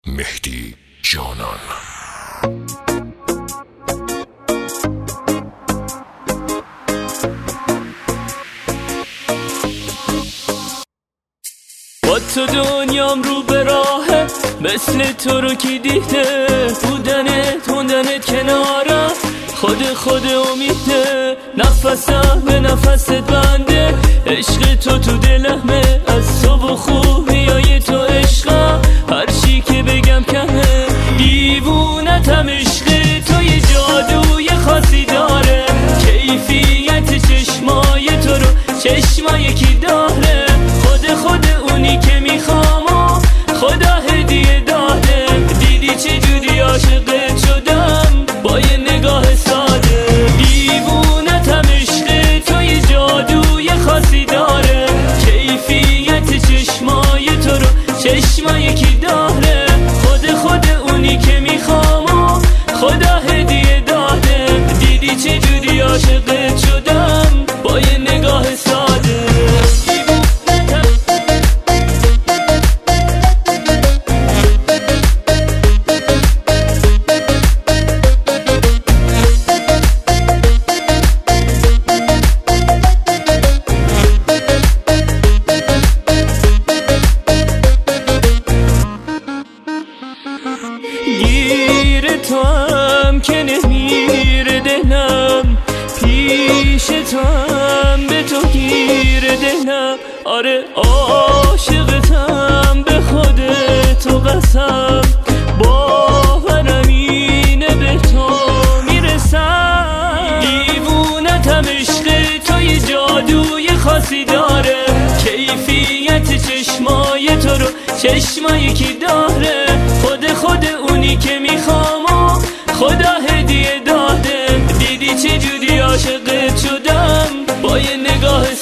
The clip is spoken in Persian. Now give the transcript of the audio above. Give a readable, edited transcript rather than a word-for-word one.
مهدی جانان. با تو دنیام رو به راهه، مثل تو رو کی دیده؟ بودنت کنارم، خود امیده. نفسم به نفست بنده، عشق تو دلمه. از تو و خوبیای تو عشقم، هر چی که بگم کمه. دیوونتم عشق تو، یه جادوی خاصی داره. کیفیت چشمای تو رو چشمای کی داره؟ خود اونی که میخوام و خدا هدیه داده. دیدی چه جوری عاشقت شدم با یه نگاه ساده. دیوونتم عشق تو، یه جادوی خاصی داره. کیفیت چشمای تو رو چشمای کی داره؟ خود اونی که میخوام و خدا هدیه داده. دیدی چه جوری عاشقت شدم با یه نگاه ساده. گیر تو هم که نمیره دلم، پیش تو هم به تو گیر دلم. آره عاشقتم به خودتو قسم، باورم اینه به تو میرسم. دیوونتم عشق تو، یه جادوی خاصی داره. کیفیت چشمای تو رو چشمای کی داره؟ خود اونی که میخوام و خدا هدیه داده. دیدی چه جوری عاشقت شدم با یه نگاه